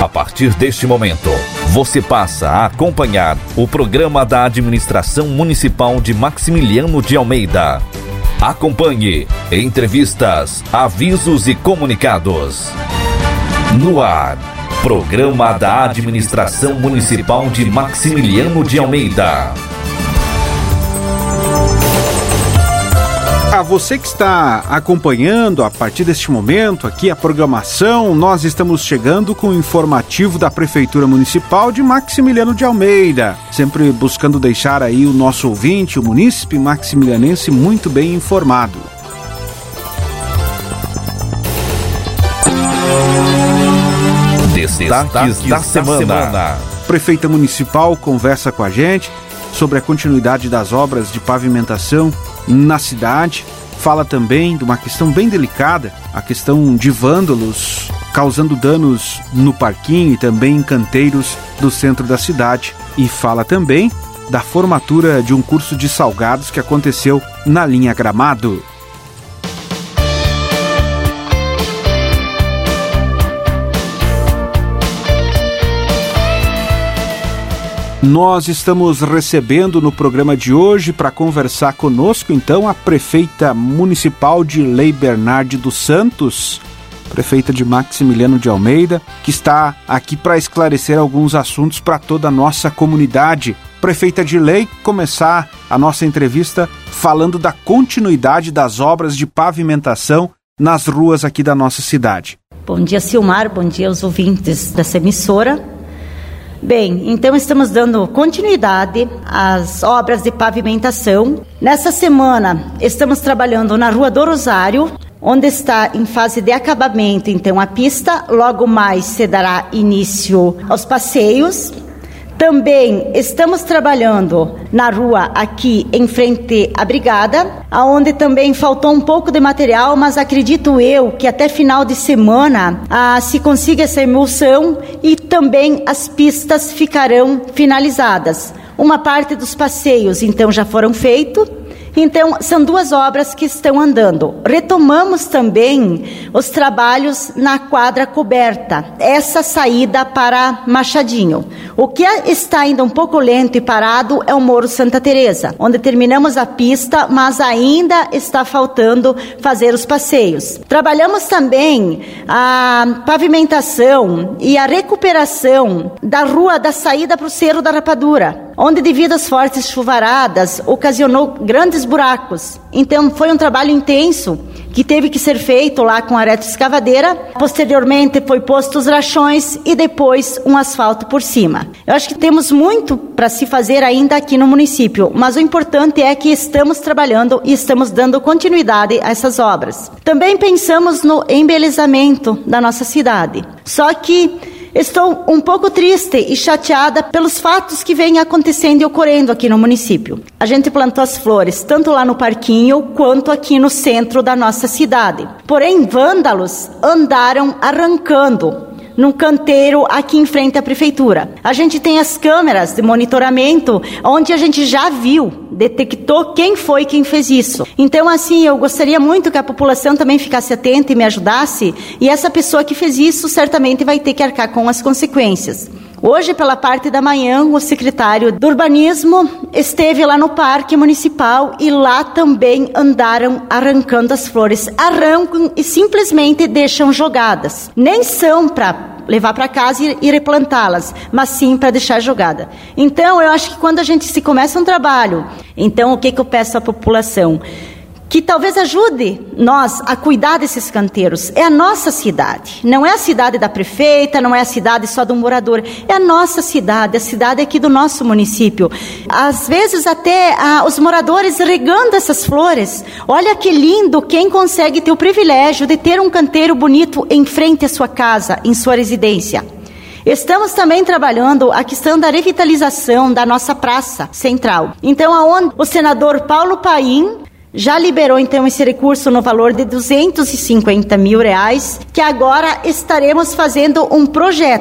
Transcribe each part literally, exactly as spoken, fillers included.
A partir deste momento, você passa a acompanhar o programa da Administração Municipal de Maximiliano de Almeida. Acompanhe entrevistas, avisos e comunicados. No ar, programa da Administração Municipal de Maximiliano de Almeida. A você que está acompanhando a partir deste momento aqui a programação, nós estamos chegando com o informativo da Prefeitura Municipal de Maximiliano de Almeida, sempre buscando deixar aí o nosso ouvinte, o munícipe maximilianense, muito bem informado. Destaques da semana. Prefeita Municipal conversa com a gente sobre a continuidade das obras de pavimentação na cidade. Fala também de uma questão bem delicada, a questão de vândalos causando danos no parquinho e também em canteiros do centro da cidade. E fala também da formatura de um curso de salgados que aconteceu na linha Gramado. Nós estamos recebendo no programa de hoje para conversar conosco, então, a prefeita municipal de Lei Bernardi dos Santos, prefeita de Maximiliano de Almeida, que está aqui para esclarecer alguns assuntos para toda a nossa comunidade. Prefeita de Lei, começar a nossa entrevista falando da continuidade das obras de pavimentação nas ruas aqui da nossa cidade. Bom dia, Silmar, bom dia aos ouvintes dessa emissora. Bem, então estamos dando continuidade às obras de pavimentação. Nessa semana estamos trabalhando na Rua do Rosário, onde está em fase de acabamento, então, a pista. Logo mais se dará início aos passeios. Também estamos trabalhando na rua aqui em frente à Brigada, onde também faltou um pouco de material, mas acredito eu que até final de semana ah, se consiga essa emulsão e também as pistas ficarão finalizadas. Uma parte dos passeios, então, já foram feitos. Então, são duas obras que estão andando. Retomamos também os trabalhos na quadra coberta, essa saída para Machadinho. O que está ainda um pouco lento e parado é o Morro Santa Teresa, onde terminamos a pista, mas ainda está faltando fazer os passeios. Trabalhamos também a pavimentação e a recuperação da rua da saída para o Cerro da Rapadura, onde, devido às fortes chuvaradas, ocasionou grandes buracos. Então, foi um trabalho intenso que teve que ser feito lá com a retroescavadeira. Posteriormente, foi posto os rachões e depois um asfalto por cima. Eu acho que temos muito para se fazer ainda aqui no município, mas o importante é que estamos trabalhando e estamos dando continuidade a essas obras. Também pensamos no embelezamento da nossa cidade. Só que estou um pouco triste e chateada pelos fatos que vêm acontecendo e ocorrendo aqui no município. A gente plantou as flores tanto lá no parquinho quanto aqui no centro da nossa cidade. Porém, vândalos andaram arrancando num canteiro aqui em frente à prefeitura. A gente tem as câmeras de monitoramento, onde a gente já viu, detectou quem foi quem fez isso. Então, assim, eu gostaria muito que a população também ficasse atenta e me ajudasse, e essa pessoa que fez isso certamente vai ter que arcar com as consequências. Hoje, pela parte da manhã, o secretário do Urbanismo esteve lá no Parque Municipal e lá também andaram arrancando as flores. Arrancam e simplesmente deixam jogadas. Nem são para levar para casa e, e replantá-las, mas sim para deixar jogada. Então, eu acho que quando a gente se começa um trabalho, então o que, que eu peço à população? Que talvez ajude nós a cuidar desses canteiros. É a nossa cidade, não é a cidade da prefeita, não é a cidade só do morador, é a nossa cidade, a cidade aqui do nosso município. Às vezes até ah, os moradores regando essas flores. Olha que lindo quem consegue ter o privilégio de ter um canteiro bonito em frente à sua casa, em sua residência. Estamos também trabalhando a questão da revitalização da nossa praça central. Então, aonde o senador Paulo Paim já liberou, então, esse recurso no valor de duzentos e cinquenta mil reais, que agora estaremos fazendo um projeto.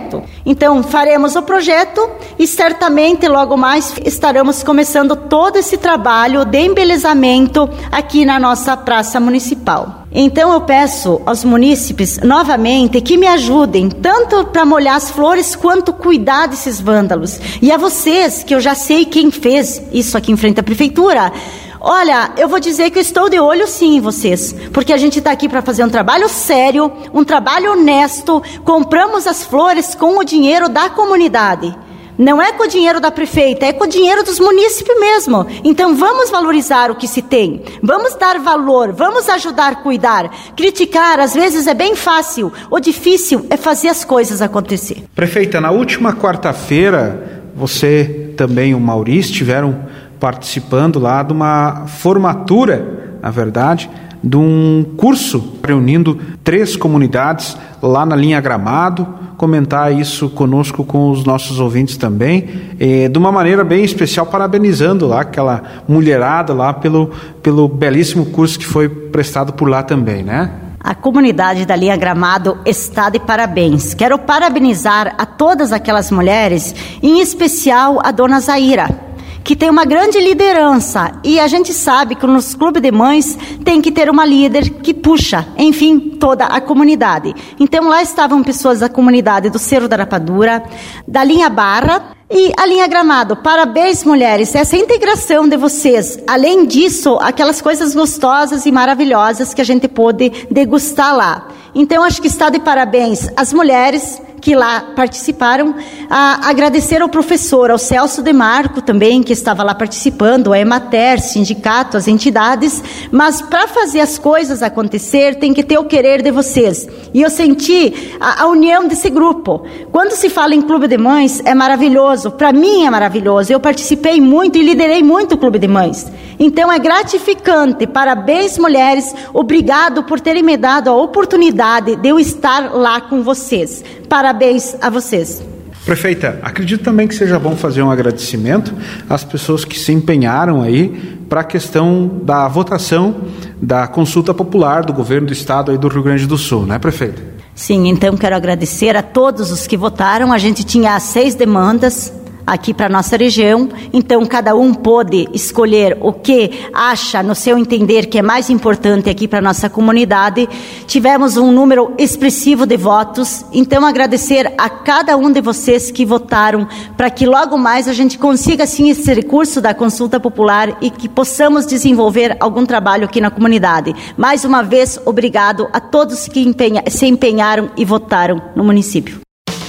Então, faremos o projeto e certamente logo mais estaremos começando todo esse trabalho de embelezamento aqui na nossa Praça Municipal. Então, eu peço aos munícipes, novamente, que me ajudem, tanto para molhar as flores, quanto cuidar desses vândalos. E a vocês, que eu já sei quem fez isso aqui em frente à prefeitura, olha, eu vou dizer que eu estou de olho sim em vocês, porque a gente está aqui para fazer um trabalho sério, um trabalho honesto, compramos as flores com o dinheiro da comunidade. Não é com o dinheiro da prefeita, é com o dinheiro dos munícipes mesmo. Então vamos valorizar o que se tem, vamos dar valor, vamos ajudar a cuidar. Criticar às vezes é bem fácil, o difícil é fazer as coisas acontecer. Prefeita, na última quarta-feira, você também e o Maurício tiveram participando lá de uma formatura, na verdade, de um curso reunindo três comunidades lá na linha Gramado. Comentar isso conosco, com os nossos ouvintes também, eh, de uma maneira bem especial, parabenizando lá aquela mulherada lá pelo, pelo belíssimo curso que foi prestado por lá também, né? A comunidade da linha Gramado está de parabéns. Quero parabenizar a todas aquelas mulheres, em especial a dona Zaira, que tem uma grande liderança, e a gente sabe que nos clubes de mães tem que ter uma líder que puxa, enfim, toda a comunidade. Então lá estavam pessoas da comunidade do Cerro da Rapadura, da linha Barra e a linha Gramado. Parabéns, mulheres, essa integração de vocês. Além disso, aquelas coisas gostosas e maravilhosas que a gente pôde degustar lá. Então acho que está de parabéns as mulheres que lá participaram, a agradecer ao professor, ao Celso Demarco também, que estava lá participando, a Emater, sindicato, as entidades, mas para fazer as coisas acontecer, tem que ter o querer de vocês. E eu senti a, a união desse grupo. Quando se fala em Clube de Mães, é maravilhoso, para mim é maravilhoso, eu participei muito e liderei muito o Clube de Mães. Então é gratificante, parabéns mulheres, obrigado por terem me dado a oportunidade de eu estar lá com vocês. Parabéns a vocês. Prefeita, acredito também que seja bom fazer um agradecimento às pessoas que se empenharam aí para a questão da votação da consulta popular do governo do estado aí do Rio Grande do Sul, né, prefeita? Sim, então quero agradecer a todos os que votaram. A gente tinha seis demandas aqui para a nossa região, então cada um pôde escolher o que acha, no seu entender, que é mais importante aqui para a nossa comunidade. Tivemos um número expressivo de votos, então agradecer a cada um de vocês que votaram, para que logo mais a gente consiga sim esse recurso da consulta popular e que possamos desenvolver algum trabalho aqui na comunidade. Mais uma vez, obrigado a todos que empenha, se empenharam e votaram no município.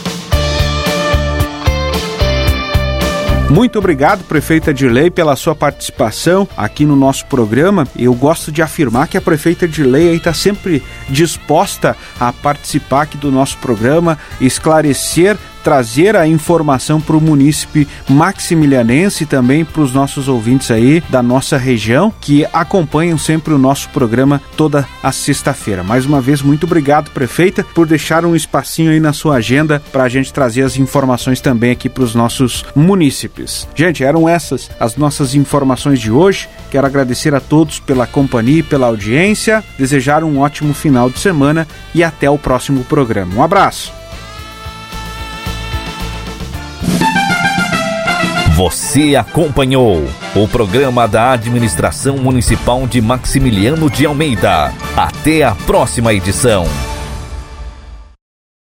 Muito obrigado, prefeita Dirley, pela sua participação aqui no nosso programa. Eu gosto de afirmar que a prefeita Dirley está sempre disposta a participar aqui do nosso programa, esclarecer, trazer a informação para o munícipe maximilianense e também para os nossos ouvintes aí da nossa região, que acompanham sempre o nosso programa toda a sexta-feira. Mais uma vez, muito obrigado, prefeita, por deixar um espacinho aí na sua agenda para a gente trazer as informações também aqui para os nossos munícipes. Gente, eram essas as nossas informações de hoje. Quero agradecer a todos pela companhia e pela audiência, desejar um ótimo final de semana e até o próximo programa. Um abraço! Você acompanhou o programa da Administração Municipal de Maximiliano de Almeida. Até a próxima edição.